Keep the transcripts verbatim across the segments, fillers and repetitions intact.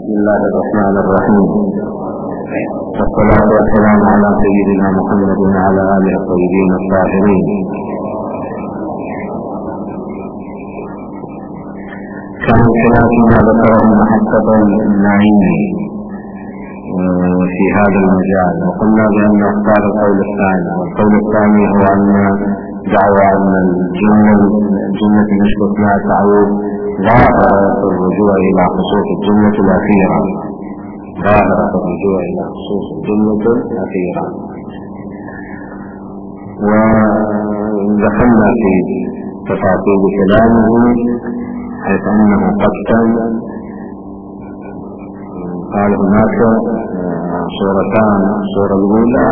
بسم الله الرحمن الرحيم، والصلاة والسلام على سيدنا محمد وعلى آله الطيبين الطاهرين. كان خلاف ما ذكره محقق النعيم في هذا المجال، وقلنا بأن اختار القول الثاني، والقول الثاني هو أن دعوى أن الجملة الجملة المستثناء تعود ظاهرة الرجوع إلى خصوص الجملة الأخيرة، ظاهرة الرجوع إلى خصوص الجملة الأخيرة. ودخلنا في تفاصيل كلامه حيث أنه قد كان قال هناك صورتان، الصورة الأولى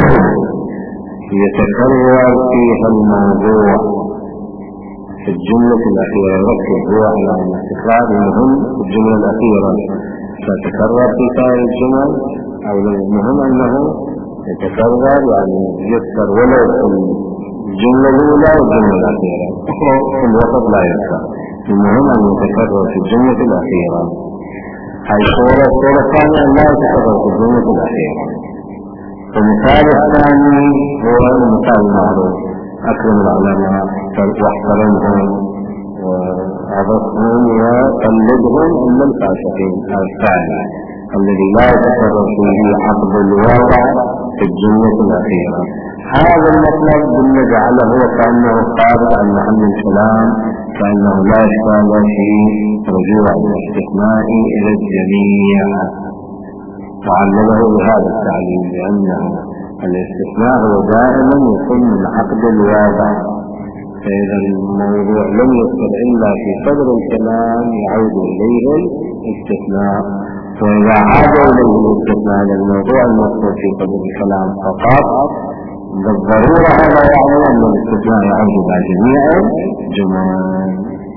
يتكرر فيها الموضوع في الجملة الأخيرة، يركز هو على أن استخراج المهم في الجملة الأخيرة فتكرر في سائر الجمل، أو المهم أنه يتكرر يعني يذكر ولو في الجملة الأولى والجملة الأخيرة، في الوسط لا يذكر، المهم أن يتكرر في الجملة الأخيرة. هذه الصورة. الصورة الثانية أن لا يتكرر في الجملة الأخيرة. المثال الثاني هو المثال المعروف: أكرم العلماء واحترمهم وعظتهم وقلدهم إلا الفاسقين. الثاني الذي لا يتكرر فيه عقد الواقع في الجملة الأخيرة. هذا المطلب نجعله وكأنه خارج عن محل الكلام، فإنه لا إشكال في رجوع الاستثناء إلى الجميع، وعلمه بهذا التعليم لأنه الاستثناء هو دائما يكون من عقد الواقع، فإذا الموضوع لم يذكر إلا في صدر الكلام يعود إليه الاستثناء، فإذا عاد إليه الاستثناء للموضوع المذكور في صدر الكلام فقط بالضرورة هذا يعني أن الاستثناء يعود إلى جميع الجمل.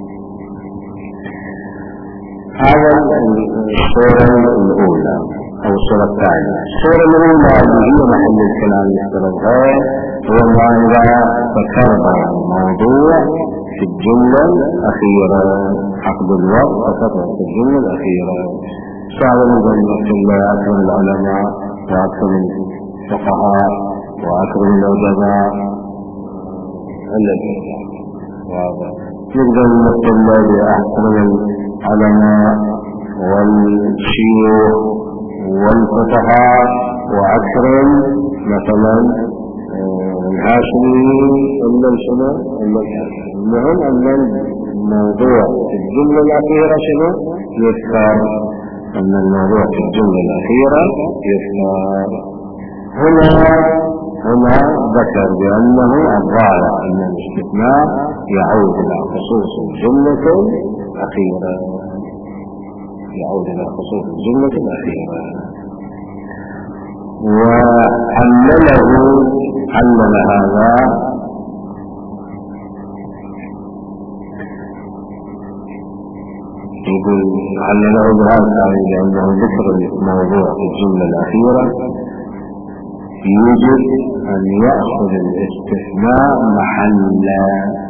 هذا الصورة الأولى أو الصورة الثانية. الصورة الأولى اللي هي محل الكلام يفترضها هو ما إذا تكرر الموضوع في الجملة الأخيرة، عقد الوقت تكرر في الجملة الأخيرة. صعب نقول الله أكرم العلماء وأكرم الفقهاء وأكرم الأدباء الذي واضح. نقدر نقول الله أكرم العلماء والشيوخ والفقهاء وأكرم مثلا الهاشمي إلا الشنو إلا الهاشمي. المهم أن الموضوع في الجملة الأخيرة شنو يذكر، أن الموضوع في الجملة الأخيرة يذكر. هنا هنا ذكر بأنه الظاهر أن الاستثناء يعود إلى خصوص الجملة الأخيرة، يعود إلى خصوص الجملة الأخيرة. وعلله علل هذا يقول علله بهذا التعليل لأنه ذكر الموضوع في الجملة الأخيرة يجب أن يأخذ الاستثناء محلا،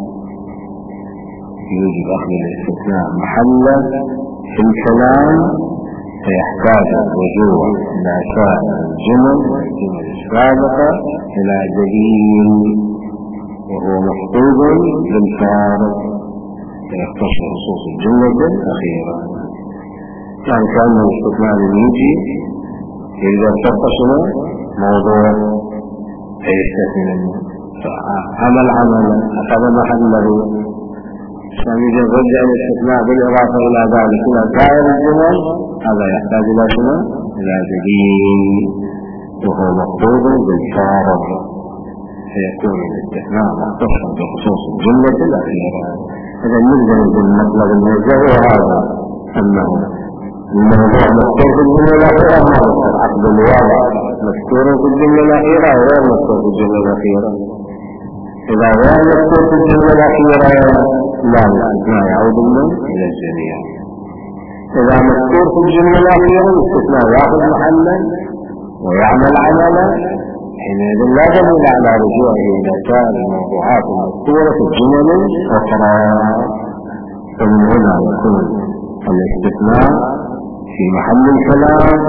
يجب أخذ الاستثناء محلا في الكلام، فيحتاج الرجوع إلى سائر الجمل والجمل السابقة إلى دليل وهو محفوظ بالفارق فيختص خصوص الجملة الأخيرة. يعني كان الاستثناء يجي إذا اتصل موضوع فيستثنى منه، فعمل عملا أخذ محله، يعني إذا رجع الاستثناء بالإضافة إلى ذلك إلى سائر الجمل هذا يحتاج إلى شنو؟ إلى دليل وهو مقصود بالفارق، فيكون الاستثناء مختصا بخصوص الجملة الأخيرة. إذا نلزم بالمطلب الموجه وهذا أنه الموضوع مذكور في الجملة الأخيرة، ما عقد الواقع مذكور في الجملة الأخيرة غير مذكور في الجملة الأخيرة. إذا غير مذكور في الجملة الأخيرة لا الاستثناء يعود إلى الجميع. إذا مذكور في الجملة الأخيرة الاستثناء يأخذ محلا ويعمل عملا، حينئذ لا دليل على رجوعه إلى سائر الموضوعات المذكورة في الجمل الأخرى. فمن هنا يكون الاستثناء في محل الكلام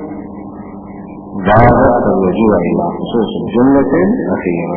ضابط الرجوع إلى خصوص الجملة الأخيرة.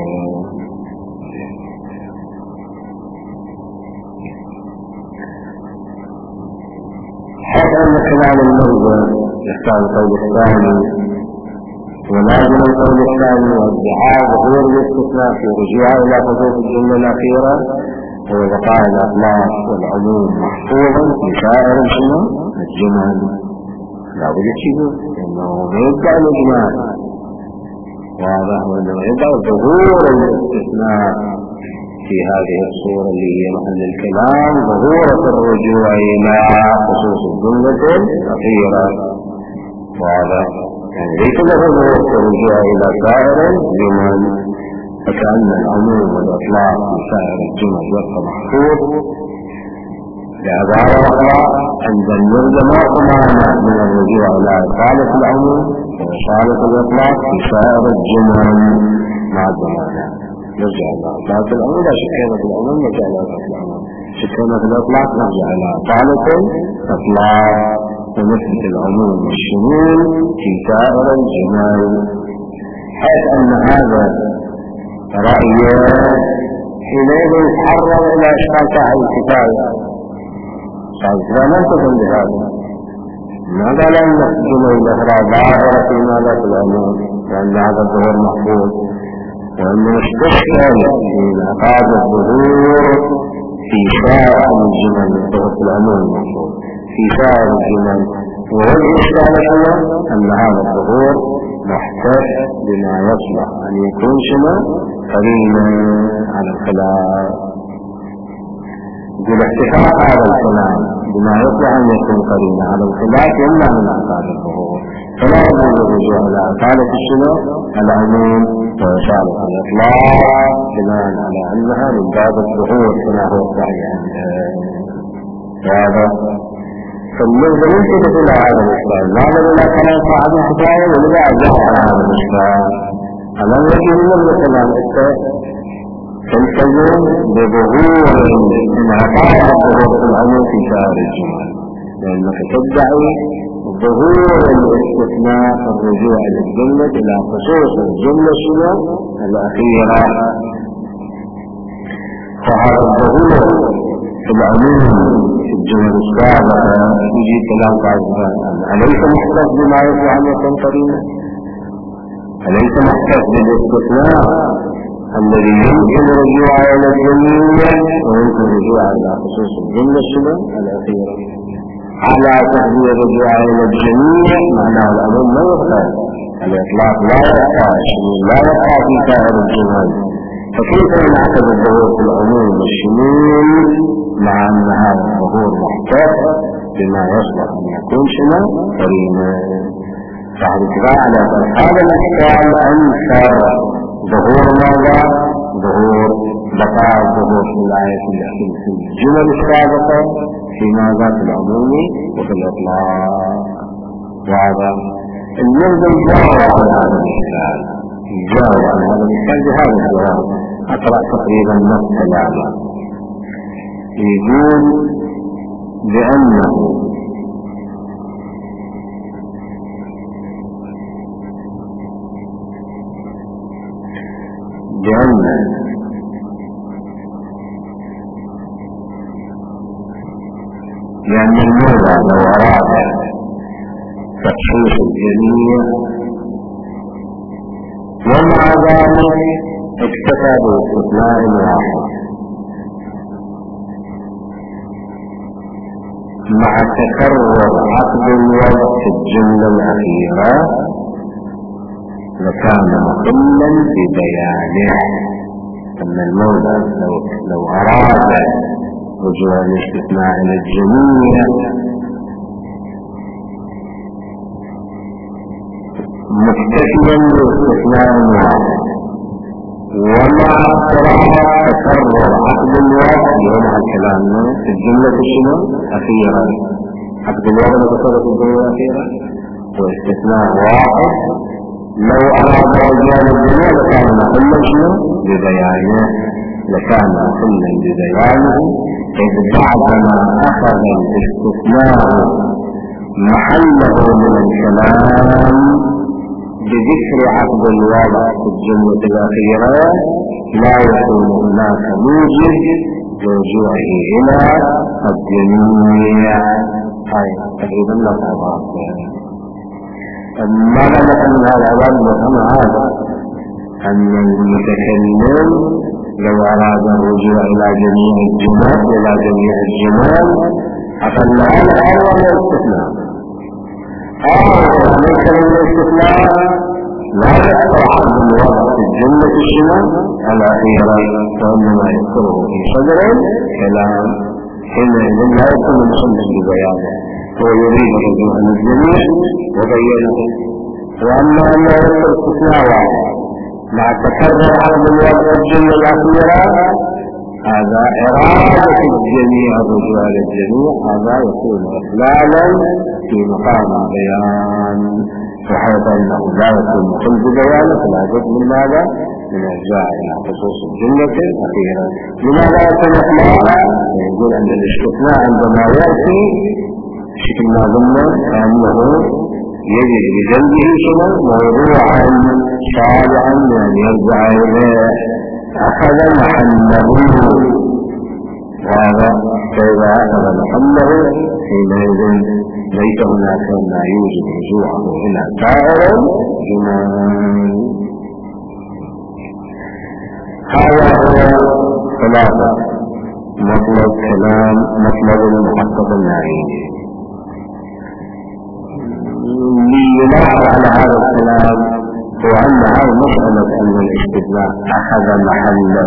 حتى أن خلال اللغة يختار القول الثاني ولازم القول الثاني والدعاء ظهور الاستثناء في رجوع إلى خصوص الجملة الأخيرة هو بقاء الأطلاق والعموم محفوظا في سائر الجمل. لا بد تشيله إنه ما يبدأ الإجمال واضح، وإنه يبدأ ظهور الاستثناء في هذه الصورة اللي هي محل الكلام ظهورة الرجوع إلى خصوص الجملة الأخيرة. واضح، يعني ليس له ظهور الرجوع إلى سائر الجمل، فكأن العموم والإطلاق في سائر الجمل يبقى محفوظ. بعبارة أخرى عند المرجع ما قمنا من الرجوع إلى إصالة العموم وإصالة الإطلاق في سائر الجمل مع الزمان. نرجع إلى إصالة العموم، لا شكينا في العموم نرجع إلى إصالة العموم، شكينا في الإطلاق نرجع إلى إصالة الإطلاق ونثبت العموم والشمول في سائر الجمل، حيث أن هذا رأي حينئذ يتحرر إلى إشكال صاحب الكفاية. صاحب الكفاية ما انتظم بهذا، ماذا لم نحجم الأخرى ظاهرة في ماذا في العموم، وأن هذا الظهور محفوظ، وأنه استشكل في انعقاد الظهور في سائر الجمل الظهور في العموم محفوظ في سائر الجمل. ووجه الإشكال هو أن هذا الظهور محتاج بما يصلح أن يكون شنو قرينا على الخلاف. بالاحتفاء هذا الكلام بما يصلح أن يكون قرينا على الخلاف يمنع من إعطاء الظهور، فلا يجوز الرجوع إلى إعطاء الشنو العموم وإشارة الإطلاق بناء على أنها من باب الظهور كما هو الصحيح هذا. فالنظر ينتبه إلى هذا الإشكال، هذا إلى كلام صاحب الكفاية ولذا أجاب على هذا الإشكال. ألا يجب النظر كلام تلتزم بظهور انعطاء الظهور في العموم في سائر الجمل، لأنك تدعي ظهور الاستثناء الرجوع إلى الجملة إلى خصوص الجملة شنو الأخيرة. فهذا الظهور في العموم في الجمل السابقة يجي كلام قاعدة أليس محتاج بما يصلح أن يكون قرينا؟ أليس محتاج بالاستثناء الذي يمكن الرجوع إلى الجملة ويمكن الرجوع إلى خصوص الجملة شنو الأخيرة؟ على تحديد الرجوع إلى الجميع معناه العموم لا يبقى، الإطلاق لا يبقى، الشمول لا يبقى في سائر الجمل. فكيف ينعقد الظهور في العموم والشمول مع أن هذا الظهور محتاج بما يصلح أن يكون شنو قرينا؟ صاحب الكفاية على هذا الإشكال أنكر ظهور ماذا؟ ظهور بقاء الظهور في الآية في الجمل السابقة في ماذا؟ في العموم وفي الإطلاق. وهذا النظم جاوب عن هذا الإشكال، جاوب عن هذا الإشكال بهذا الجواب. أقرأ تقريبا نص كلامه، يقول بأنه بأن لأن الموضع لو أراد تخصيص الجميع ومع ذلك اكتفى باستثناء واحد مع تكرر عقد الوضع في الجملة الأخيرة لكان مخلا ببيانه. أن المولى لو, لو أراد رجوع الاستثناء إلى الجميع مكتفيا باستثناء واحد ومع قراءة تكرر عقد الوضع يومها كلامنا في الجملة شنو أخيرا، عقد الوضع تكرر في الجملة الأخيرة واستثناء واحد، لو أراد رجوع الجميع لكان مخلا شنو ببيانه، لكان مخلا ببيانه، إذ بعدما أخذ الاستثناء محله من الكلام بذكر عقد الوضع في الجملة الأخيرة لا يكون هناك موجب لرجوعه إلى الجميع. هاي تقريبا لا تعبان. ماذا نفهم من هذا العباد؟ نفهم هذا أن المتكلم لو أراد الرجوع إلى جميع الجمال إلى جميع الجمال أقل هذا أول الاستثناء. أول ليس من الاستثناء لا يقطع من وضع في الجملة الشمال الأخيرة، وإنما يذكره في صدر كلام حينئذ لا يكون مصدق ببيانه، هو يريد الرجوع للجميع وبينه. وأما أن يذكر استثناء واحد مع تكرر عرض الوضع الجملة الأخيرة هذا إرادة الجميع الرجوع للجميع، هذا يكون إخلالا في مقام البيان، وحيث أنه لا يكون مخل ببيانه فلا بد من ماذا؟ من إرجاع إلى خصوص الجملة الأخيرة. لماذا يكون إخلالا؟ يقول أن الاستثناء عندما يأتي بشكل ما ضمن كأنه يجد بجنبه شنو موضوعا صالحا يعني يرجع إليه أخذ محله، وهذا فإذا أخذ محله حينئذ ليس هناك ما يوجد رجوعه إلى سائر الجمال. هذا هو ثلاثة مطلب كلام مطلب المحقق النعيم. ليلاحظ على هذا الكلام هو أن هذه مسألة أن الاستثناء أخذ محله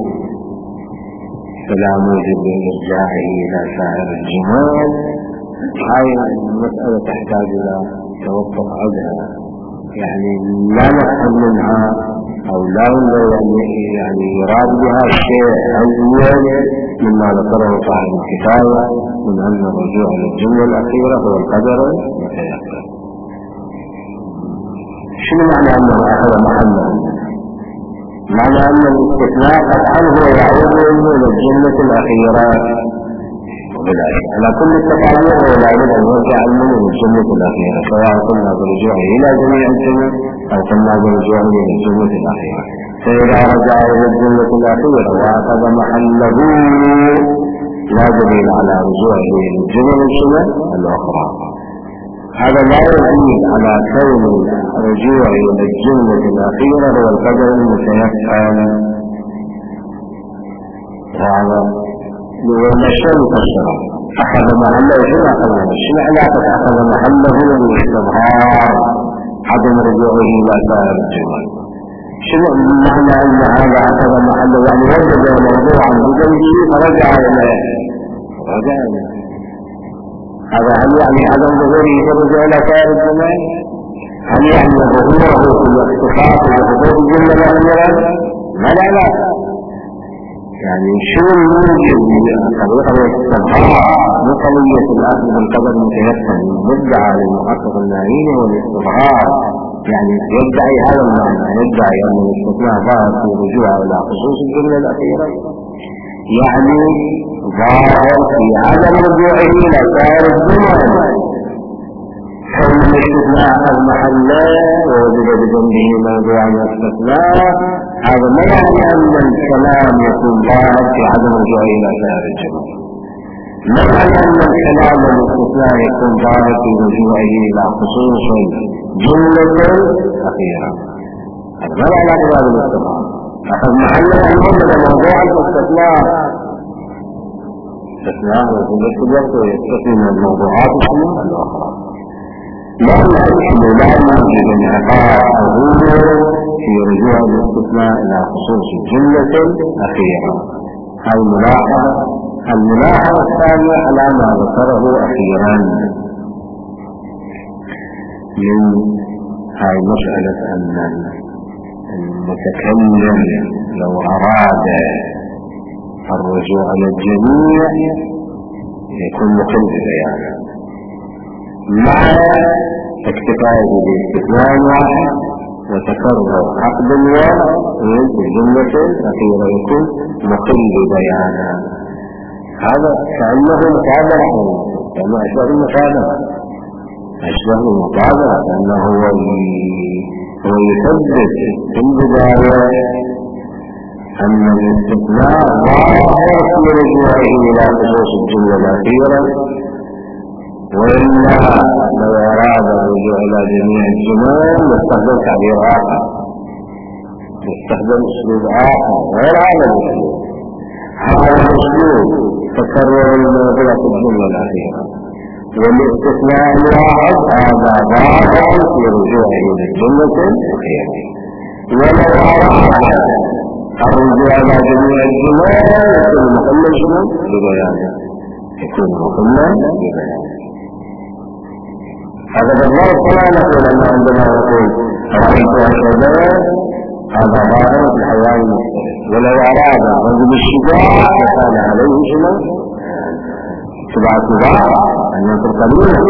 فلا موجب لإرجاعه إلى سائر الجمال، هذه المسألة تحتاج إلى توقف عنها، يعني لا نفهم منها أو لا يعني يراد بها شيء أزيد مما ذكره صاحب الكتابة من أن الرجوع للجملة الأخيرة هو القدر المتيقن. شنو معنى أنه أخذ محله؟ معنى أن الاستثناء قطعا هو يعود إلى الجملة الأخيرة، وبالعكس على كل التقارير هو يعود أن يرجع منه الجملة الأخيرة، سواء قلنا برجوعه إلى جميع الجمل أو قلنا برجوعه إلى الجملة الأخيرة. فإذا رجع إلى الجملة الأخيرة وأخذ محله لا دليل على رجوعه إلى الجمل الأخرى. هذا لا يدل على كون الرجوع إلى الجملة الأخيرة هو القدر المتيقن. وهذا والشيء مفسر أخذ محله. شنو أخذ محله؟ شنو علاقة أخذ محله بالاستظهار عدم رجوعه إلى سائر الجمل؟ شنو معنى أن هذا أخذ محله؟ يعني وجد موضوعا بجنبه فرجع إليه رجع إليه. هذا هل يعني عدم ظهوره فرجع إلى سائر الجمل؟ هل يعني ظهوره في الاختصاص بحضور الجملة الأخيرة؟ لا لا لا، يعني شو الموجب طريقة الاستظهار من قضية الأخذ بالقدر المتيقن المدعى للمحقق النعيم والاستظهار، يعني يدعي هذا المعنى، يدعي أن الاستثناء ظاهر في الرجوع إلى خصوص الجملة الأخيرة، يعني ظاهر في عدم رجوعه إلى سائر الجمل. كون الاستثناء أخذ محله ووجد بجنبه موضوع الاستثناء هذا ما يعني أن الكلام يكون ظاهر في عدم رجوعه إلى سائر الجمل. ما يعني أن الكلام الاستثناء يكون ظاهر في رجوعه إلى خصوص جملة أخيرة. هذا ما يعني أخذ الاستثناء أخذ محله أن وجد موضوع الاستثناء. الاستثناء يكون يستثني من الموضوعات الأخرى. لا يحسن لا يوجد انعقاد حضوره في رجوع الاستثناء إلى خصوص الجملة الأخيرة. هذه الملاحظة. الملاحظة الثانية على ما ذكره أخيرا من هاي مسألة أن المتكلم لو أراد الرجوع للجميع يكون مخل ببيانه مع اكتفائه باستثناء واحد وتكرر عقد الوضع في الجملة الأخيرة يكون مخل ببيانه. هذا كأنه متابعة كما أشار المتابعة أشبه المطابقة، أنه هو هو يثبت في البداية أن الاستثناء ظاهر في رجوعه إلى خصوص الجملة الأخيرة، وإلا لو أراد الرجوع إلى جميع الجمل يستخدم تعبير آخر، يستخدم أسلوب آخر غير هذا الأسلوب. هذا الأسلوب تكرر الموضوع في الجملة الأخيرة، والاستثناء الواحد هذا ظاهر في رجوعه إلى الجملة الأخيرة. ولو أراد الرجوع إلى جميع الجمل يكون مكمل شنو؟ ببيانه، يكون مكمل ببيانه. هذا بالضبط كما نقول أن عندما نقول رأيت أسدا هذا ظاهر في الحيوان المختلف. ولو أراد الرجل الشجاع فكان عليه شنو؟ تبع تباع أن ينصر قليلا،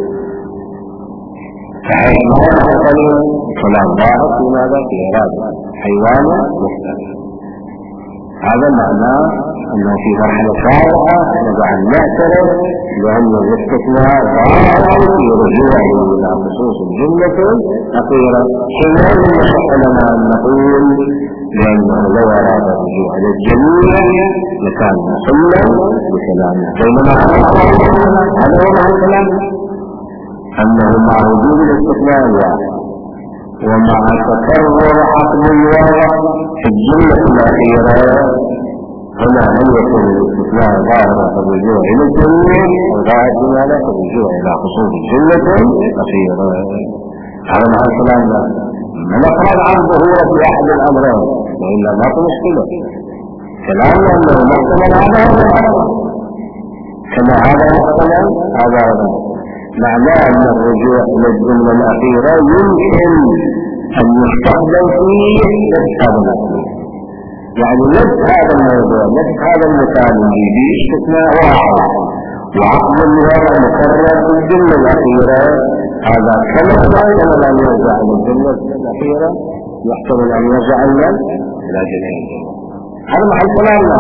فحيث ما ينصر قليلا كلام ظاهر في ماذا؟ في إرادة حيوان مختلف. هذا معناه أنه في مرحلة سابقة نجعل نعترف بأن الاستثناء ظاهر في رجوعه إلى خصوص الجملة الأخيرة، حينئذ يصح لنا أن نقول بأنه لو أراد الرجوع إلى الجميع لكان مصلا بكلامه. بينما هذا هو معنى الكلام، أنه مع وجود الاستثناء الواحد ومع تكرر عقد الواقع في الجملة الأخيرة هنا هل يكون الاستثناء ظاهرا في الرجوع إلى الجميع أو ظاهر بماذا في الرجوع إلى خصوص الجملة الأخيرة. هذا مع الكلام لا نفرض عن ظهوره في أحد الأمرين وإلا ما في مشكلة. كلامنا أنه محتمل هذا هذا كما هذا محتمل هذا هذا معناه أن الرجوع إلى الجملة الأخيرة يمكن أن يستخدم فيه نفس هذا الموضوع، يعني نفس هذا الموضوع نفس هذا المثال الجديد استثناء واحد وعقد الواقع مكرر في الجملة الأخيرة. هذا كما يحتمل أن يرجع إلى الجملة الأخيرة يحتمل أن يرجع إلى جميع الجمل. هذا محل كلامنا.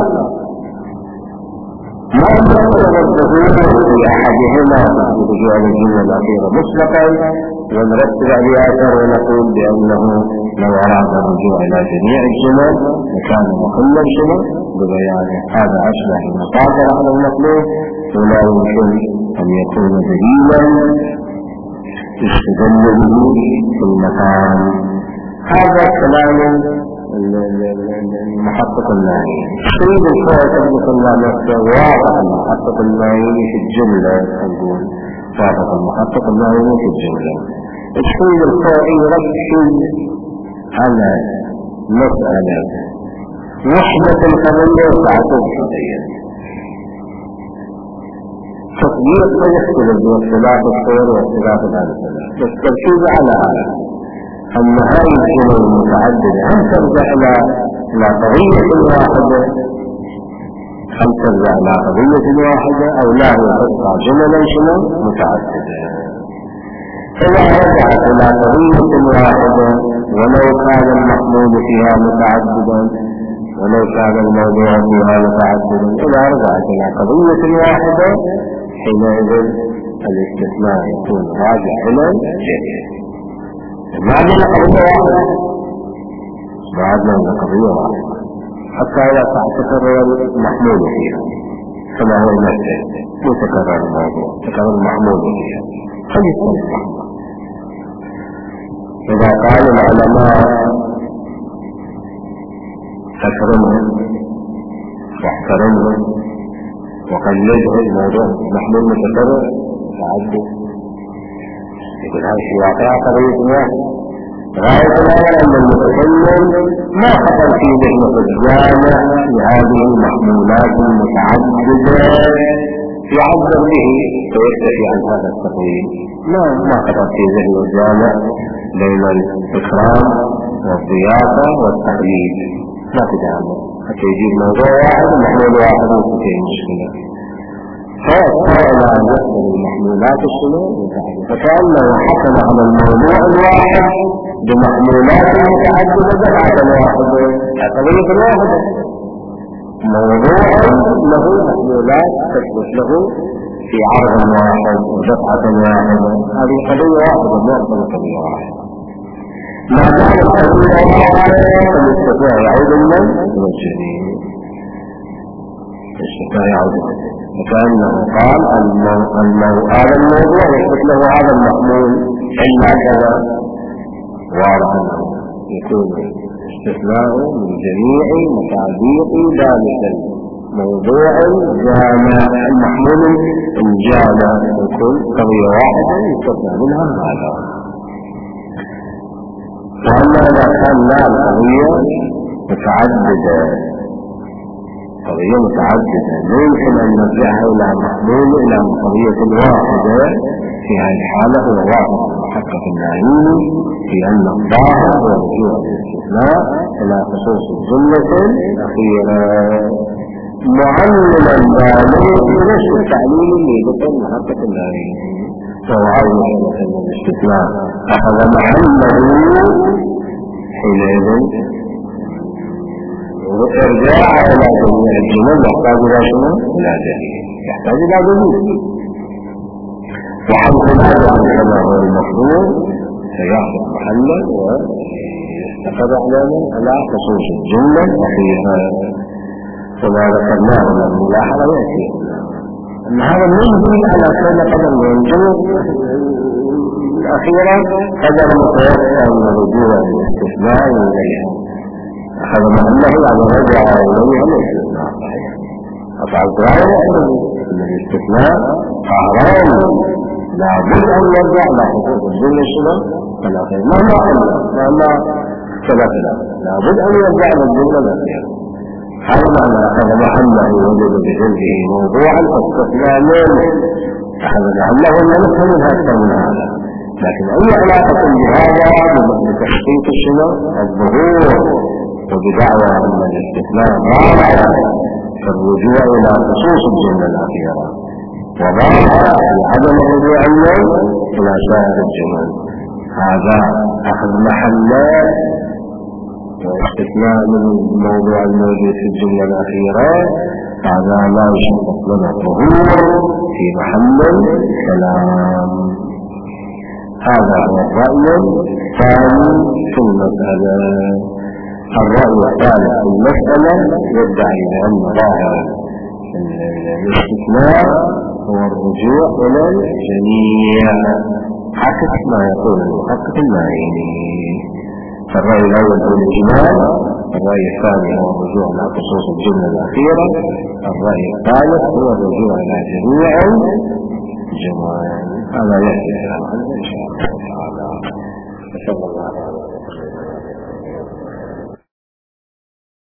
ما يمكن الظهور في أحدهما برجوع الجملة الأخيرة مطلقا ونرتب عليه آثار ونقول بأنه لو أراد الرجوع إلى جميع الجمل لكان مخلا شنو ببيانه. هذا أشبه المقاطع على المطلوب ولا يمكن أن يكون دليلا يستدل به في المكان. هذا كلام المحقق النهائي. شريط الفوائد مثل الله نفسه واضح المحقق النهائي في الجملة، نقول واضح المحقق النهائي في الجملة. الشريط الفوائد يركز على مسألة وحدة القضية وتعاطف القضية. تطبيق ما يختلف باختلاف الصور واختلاف الأمثلة، بس تركيز على هذا أن هذه الجمل المتعددة هل ترجع إلى قضية واحدة هل ترجع إلى قضية واحدة أو لا هي تبقى جملا شنو متعددة. إذا رجعت إلى قضية واحدة ولو كان المحمول فيها متعددا ولو كان الموضوع فيها متعددا، إذا رجعت إلى قضية واحدة حينئذ الاستثناء يكون راجع إلى الجميع. ما عندنا قضية واحدة ما عندنا قضية واحدة حتى إذا تكرر المحمول فيها كما هو المثل يتكرر الموضوع تكرر المحمول فيها فيكون المحمول. إذا قال العلماء أكرمهم واحترمهم وقلدهم الموضوع محمول متكرر متعدد يقول هذا في واقع قضية واحدة. غاية الأمر أن المتكلم ما خطر في ذهنه الجامع في هذه المحمولات المتعددة يعبر به ويكتفي عن هذا التقويم. ما ما خطر في ذهنه الجامع بين الإكرام والضيافة والتقليد، ما تدعمه حتى يجيب موضوع واحد ومحمول واحد وتنتهي المشكلة. فأسأل أن يحمل المحمولات الشنو فكأنه حكم على الموضوع الواحد بمحمولات متعددة دفعة واحدة قضية واحدة. موضوع له محمولات تثبت له في عرض واحد ودفعة واحدة، هذه قضية واحدة معظم قضية واحدة. ما دام قضية واحدة فالاستثناء يعود من الجديد، الاستثناء يعود فكأنه قال أنه هذا الموضوع يثبت له هذا المحمول إلا كذا، واضح أنه يكون استثناء من جميع مصادق ذلك الموضوع جامع المحمول الجامع، يكون قضية واحدة يستثنى منها هذا. وأما إذا كان لا القضية متعددة قضية متعددة لا يمكن أن نرجعها إلى محمول إلى قضية واحدة، في هذه الحالة هو واضح محقق النعيم في أن الظاهر هو رجوع الاستثناء إلى خصوص الجملة الأخيرة معللا ذلك بنفس التعليل اللي بطل محقق النعيم، فهو عاوز مثلا الاستثناء أخذ محله حينئذ وإرجاع إلى جميع الجمل يحتاج إلى شنو؟ إلى دليل، يحتاج إلى دليل. وحيث هذا كما هو المفروض سيأخذ محلا ويستقر علينا على خصوص الجملة الأخيرة. وما ذكرناه من الملاحظة يأتي أن هذا ينبغي على كل قدم من الجمل الأخيرة قدر متوقع من رجوع الاستثناء إليها، أخذ محله على رجع إليها الاستثناء صحيح. أفعل ذلك أن الاستثناء قهران لابد أن يرجع على خصوص الجملة الشبه الأخيرة مهما قلنا مهما ثبتنا لابد أن يرجع على الجملة الأخيرة. هذا معنى أخذ محله وجد بجلده موضوعا فاستثناء منه، أخذ محله لا نفهم منها أكثر من هذا، لكن أي علاقة بهذا بتحقيق الشبه الظهور وبدعوى أن الاستثناء ضارع كالرجوع إلى خصوص الجملة الأخيرة وضارع لعدم الرجوع إلى سائر الجمل. هذا أخذ محله واستثناء من الموضوع الموجود في الجملة الأخيرة، هذا لا يشترط لنا الظهور في محل الكلام. هذا هو الرأي الثاني في المسألة. الرأي الثالث في المسألة يدعي بأن ظاهر الاستثناء هو الرجوع إلى الجميع عكس ما يقول المحقق النعيمي. فالرأي الأول هو الإجمال، الرأي الثاني هو الرجوع إلى خصوص الجملة الأخيرة، الرأي الثالث هو الرجوع إلى جميع الجمال. هذا يأتي إن شاء الله تعالى. صلى الله عليه وسلم.